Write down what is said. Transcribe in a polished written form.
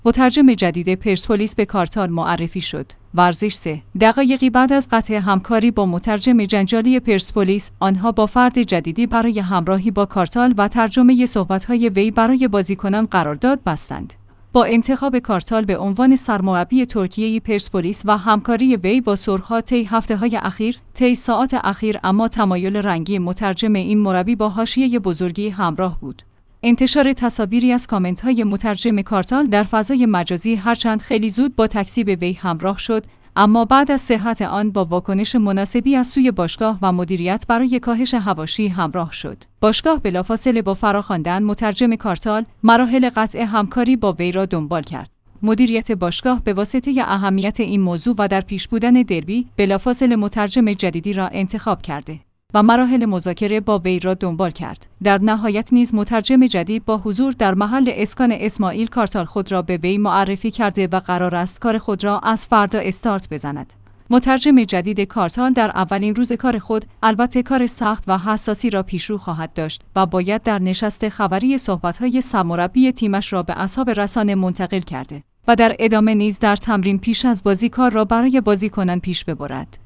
مترجم جدید پرسپولیس به کارتال معرفی شد. ورزش 3. دقایقی بعد از قطع همکاری با مترجم جنجالی پرسپولیس، آنها با فرد جدیدی برای همراهی با کارتال و ترجمه صحبت‌های وی برای بازیکنان قرارداد بستند. با انتخاب کارتال به عنوان سرمربی ترکیه پرسپولیس و همکاری وی با سرخ‌ها طی ساعات اخیر، اما تمایل رنگی مترجم این مربی با حاشیه بزرگی همراه بود. انتشار تصاویری از کامنت‌های مترجم کارتال در فضای مجازی هرچند خیلی زود با تکذیب وی همراه شد، اما بعد از صحت آن با واکنش مناسبی از سوی باشگاه و مدیریت برای کاهش حواشی همراه شد. باشگاه بلافاصله با فراخواندن مترجم کارتال، مراحل قطع همکاری با وی را دنبال کرد. مدیریت باشگاه به واسطه اهمیت این موضوع و در پیش بودن دربی، بلافاصله مترجم جدیدی را انتخاب کرده و مراحل مذاکره با وی را دنبال کرد. در نهایت نیز مترجم جدید با حضور در محل اسکان اسماعیل کارتال خود را به وی معرفی کرده و قرار است کار خود را از فردا استارت بزند. مترجم جدید کارتال در اولین روز کار خود البته کار سخت و حساسی را پیشرو خواهد داشت و باید در نشست خبری صحبت‌های سرمربی تیمش را به اصحاب رسانه منتقل کرده و در ادامه نیز در تمرین پیش از بازی کار را برای بازیکنان پیش ببرد.